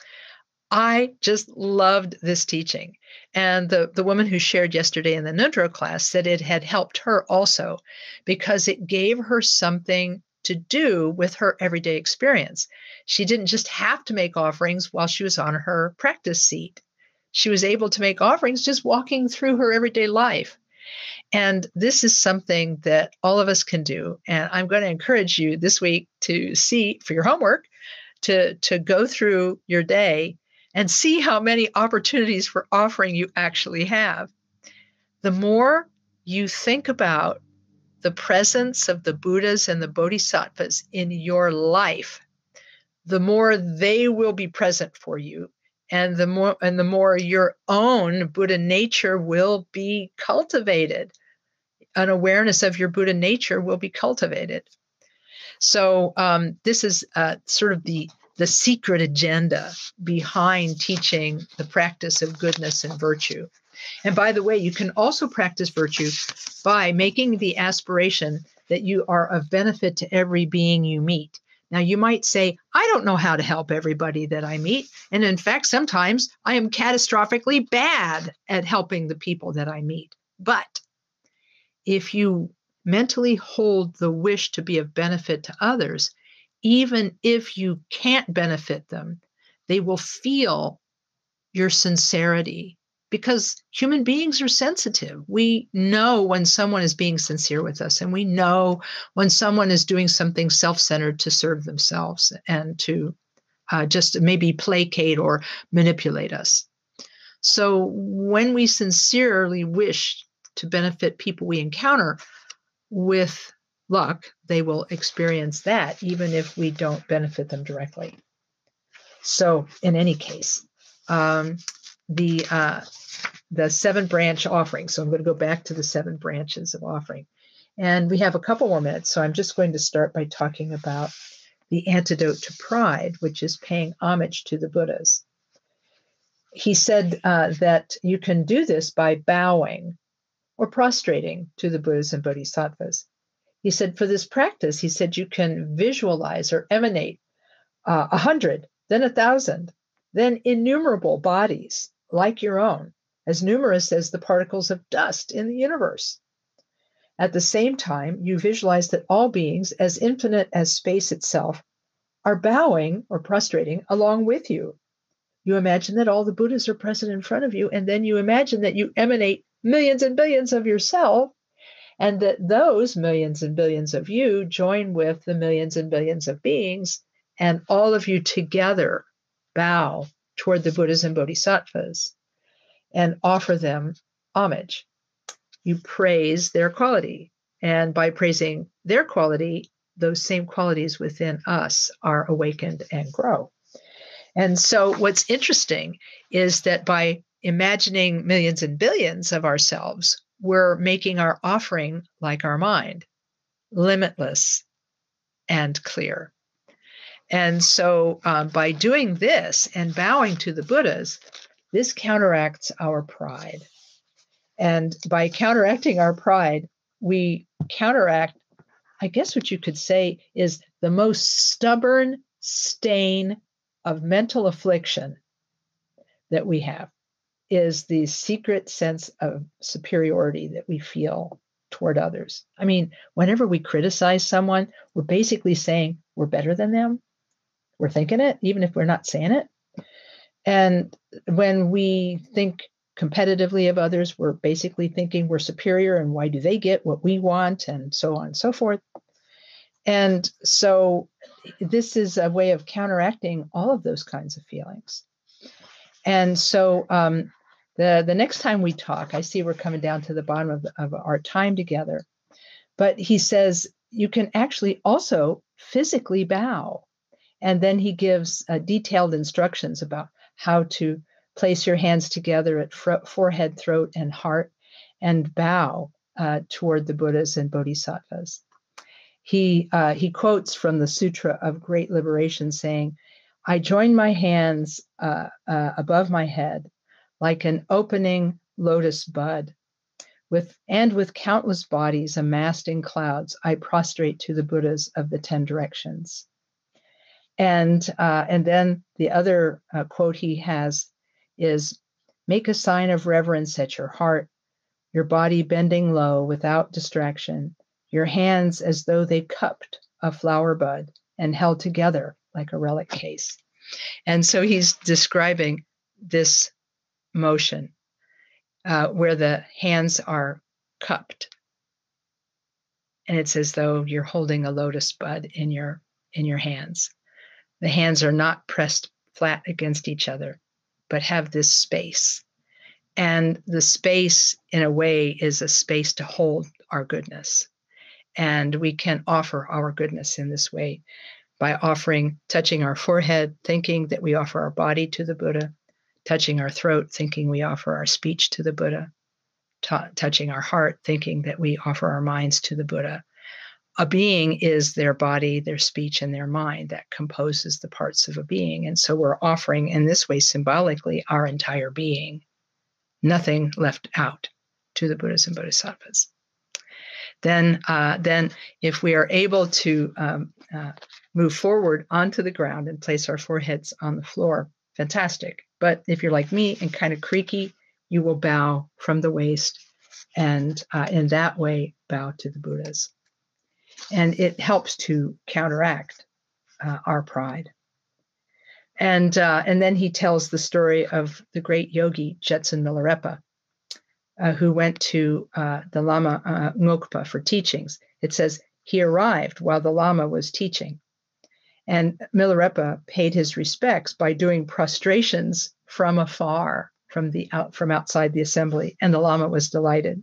I just loved this teaching. And the woman who shared yesterday in the Nundro class said it had helped her also because it gave her something to do with her everyday experience. She didn't just have to make offerings while she was on her practice seat. She was able to make offerings just walking through her everyday life. And this is something that all of us can do. And I'm going to encourage you this week to see for your homework, to go through your day and see how many opportunities for offering you actually have. The more you think about the presence of the Buddhas and the Bodhisattvas in your life, the more they will be present for you, and the more your own Buddha nature will be cultivated. An awareness of your Buddha nature will be cultivated. So this is sort of the secret agenda behind teaching the practice of goodness and virtue. And by the way, you can also practice virtue by making the aspiration that you are of benefit to every being you meet. Now, you might say, I don't know how to help everybody that I meet. And in fact, sometimes I am catastrophically bad at helping the people that I meet. But if you mentally hold the wish to be of benefit to others, even if you can't benefit them, they will feel your sincerity, because human beings are sensitive. We know when someone is being sincere with us, and we know when someone is doing something self-centered to serve themselves and to just maybe placate or manipulate us. So when we sincerely wish to benefit people we encounter, with luck, they will experience that even if we don't benefit them directly. So in any case, the 7 branch offering. So I'm going to go back to the 7 branches of offering. And we have a couple more minutes. So I'm just going to start by talking about the antidote to pride, which is paying homage to the Buddhas. He said that you can do this by bowing or prostrating to the Buddhas and Bodhisattvas. He said, for this practice, he said, you can visualize or emanate 100, then 1,000, then innumerable bodies like your own, as numerous as the particles of dust in the universe. At the same time, you visualize that all beings, as infinite as space itself, are bowing or prostrating along with you. You imagine that all the Buddhas are present in front of you, and then you imagine that you emanate millions and billions of yourself, and that those millions and billions of you join with the millions and billions of beings, and all of you together bow toward the Buddhas and Bodhisattvas and offer them homage. You praise their quality, and by praising their quality, those same qualities within us are awakened and grow. And so what's interesting is that by imagining millions and billions of ourselves, we're making our offering like our mind, limitless and clear. And so by doing this and bowing to the Buddhas, this counteracts our pride. And by counteracting our pride, we counteract, I guess what you could say is the most stubborn stain of mental affliction that we have, is the secret sense of superiority that we feel toward others. I mean, whenever we criticize someone, we're basically saying we're better than them. We're thinking it, even if we're not saying it. And when we think competitively of others, we're basically thinking we're superior and why do they get what we want, and so on and so forth. And so this is a way of counteracting all of those kinds of feelings. And so the next time we talk, I see we're coming down to the bottom of our time together, but he says you can actually also physically bow. And then he gives detailed instructions about how to place your hands together at forehead, throat, and heart and bow toward the Buddhas and Bodhisattvas. He quotes from the Sutra of Great Liberation saying, I join my hands above my head like an opening lotus bud. With countless bodies amassed in clouds, I prostrate to the Buddhas of the 10 directions. And then the other quote he has is, make a sign of reverence at your heart, your body bending low without distraction, your hands as though they cupped a flower bud and held together like a relic case. And so he's describing this motion where the hands are cupped. And it's as though you're holding a lotus bud in your hands. The hands are not pressed flat against each other, but have this space. And the space, in a way, is a space to hold our goodness. And we can offer our goodness in this way by touching our forehead, thinking that we offer our body to the Buddha, touching our throat, thinking we offer our speech to the Buddha, touching our heart, thinking that we offer our minds to the Buddha. A being is their body, their speech, and their mind that composes the parts of a being. And so we're offering in this way symbolically our entire being, nothing left out, to the Buddhas and Bodhisattvas. Then if we are able to move forward onto the ground and place our foreheads on the floor, fantastic. But if you're like me and kind of creaky, you will bow from the waist and in that way bow to the Buddhas. And it helps to counteract our pride. And then he tells the story of the great yogi Jetsun Milarepa, who went to the Lama Ngokpa for teachings. It says he arrived while the Lama was teaching. And Milarepa paid his respects by doing prostrations from afar, from outside the assembly, and the Lama was delighted.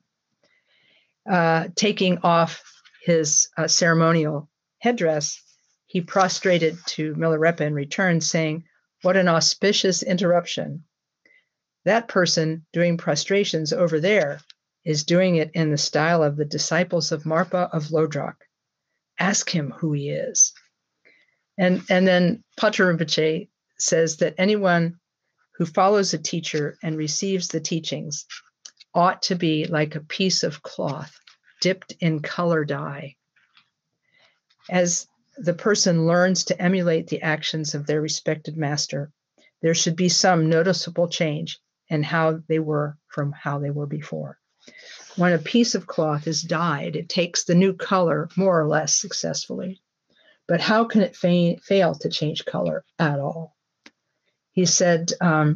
Taking off his ceremonial headdress, he prostrated to Milarepa in return, saying, "What an auspicious interruption. That person doing prostrations over there is doing it in the style of the disciples of Marpa of Lodrok. Ask him who he is." And then Patrul Rinpoche says that anyone who follows a teacher and receives the teachings ought to be like a piece of cloth dipped in color dye. As the person learns to emulate the actions of their respected master, there should be some noticeable change in how they were from how they were before. When a piece of cloth is dyed, it takes the new color more or less successfully. But how can it fail to change color at all? He said,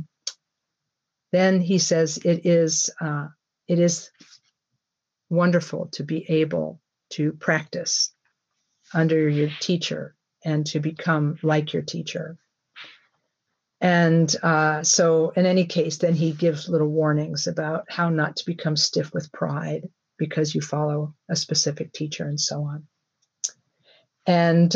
then he says, it is wonderful to be able to practice under your teacher and to become like your teacher. And so in any case, then he gives little warnings about how not to become stiff with pride because you follow a specific teacher and so on. And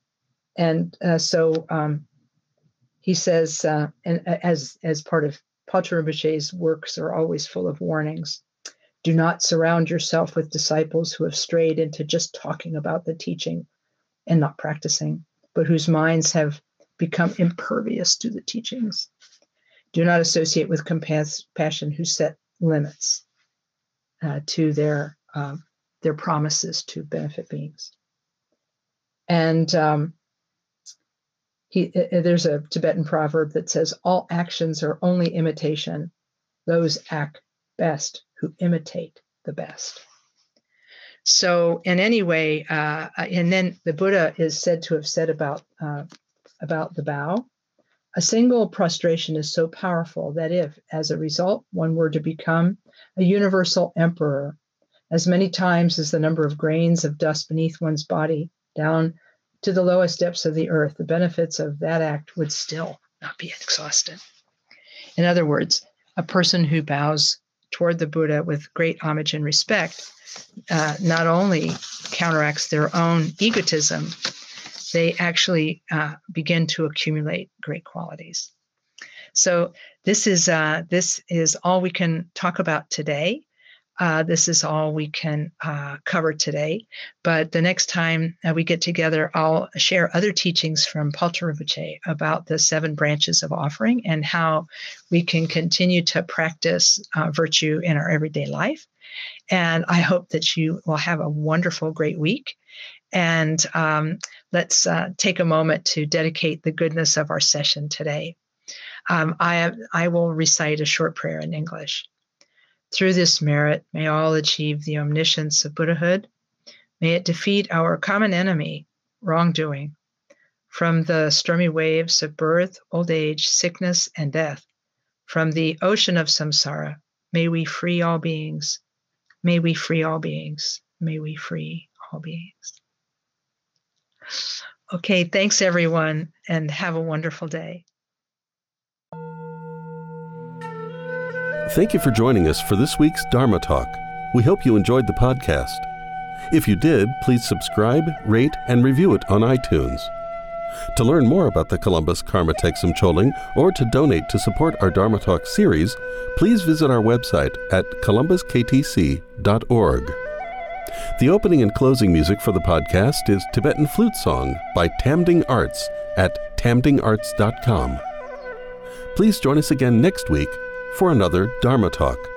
so he says, and as part of Paul Rinpoche's works are always full of warnings. Do not surround yourself with disciples who have strayed into just talking about the teaching and not practicing, but whose minds have become impervious to the teachings. Do not associate with compassion who set limits to their promises to benefit beings. And there's a Tibetan proverb that says, all actions are only imitation. Those act best who imitate the best. So in any way, and then the Buddha is said to have said about the bow, a single prostration is so powerful that if, as a result, one were to become a universal emperor, as many times as the number of grains of dust beneath one's body down to the lowest depths of the earth, the benefits of that act would still not be exhausted. In other words, a person who bows toward the Buddha with great homage and respect not only counteracts their own egotism, they actually begin to accumulate great qualities. So this is all we can talk about today. This is all we can cover today. But the next time we get together, I'll share other teachings from Paltar Rinpoche about the 7 branches of offering and how we can continue to practice virtue in our everyday life. And I hope that you will have a wonderful, great week. And let's take a moment to dedicate the goodness of our session today. I will recite a short prayer in English. Through this merit, may all achieve the omniscience of Buddhahood. May it defeat our common enemy, wrongdoing. From the stormy waves of birth, old age, sickness, and death, from the ocean of samsara, may we free all beings. May we free all beings. May we free all beings. Okay, thanks everyone, and have a wonderful day. Thank you for joining us for this week's Dharma Talk. We hope you enjoyed the podcast. If you did, please subscribe, rate, and review it on iTunes. To learn more about the Columbus Karma Thegsum Choling or to donate to support our Dharma Talk series, please visit our website at columbusktc.org. The opening and closing music for the podcast is Tibetan Flute Song by Tamding Arts at tamdingarts.com. Please join us again next week for another Dharma Talk.